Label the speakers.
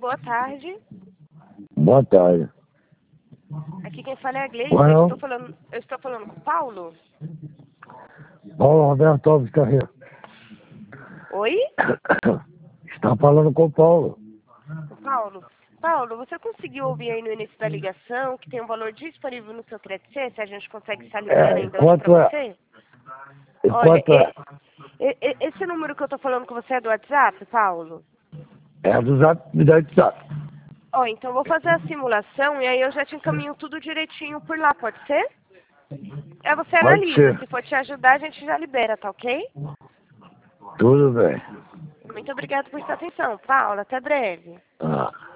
Speaker 1: boa tarde.
Speaker 2: Boa tarde.
Speaker 1: Aqui quem fala é a Gleice.
Speaker 2: Bueno.
Speaker 1: Eu estou falando com o Paulo?
Speaker 2: Paulo Roberto Alves Carreiro.
Speaker 1: Oi?
Speaker 2: Está falando com o Paulo.
Speaker 1: Paulo, você conseguiu ouvir aí no início da ligação que tem um valor disponível no seu crédito C, se a gente consegue estar liberando ainda hoje
Speaker 2: quanto
Speaker 1: pra
Speaker 2: é?
Speaker 1: você?
Speaker 2: E
Speaker 1: Olha,
Speaker 2: quanto é?
Speaker 1: esse número que eu tô falando com você é do WhatsApp, Paulo?
Speaker 2: É do Zap, me dá de Zap.
Speaker 1: Ó, então eu vou fazer a simulação e aí eu já te encaminho tudo direitinho por lá, pode ser? Aí você
Speaker 2: Pode
Speaker 1: analisa,
Speaker 2: ser.
Speaker 1: se for te ajudar a gente já libera, tá ok?
Speaker 2: Tudo bem.
Speaker 1: Muito obrigada por sua atenção, Paulo, até breve.
Speaker 2: Ah.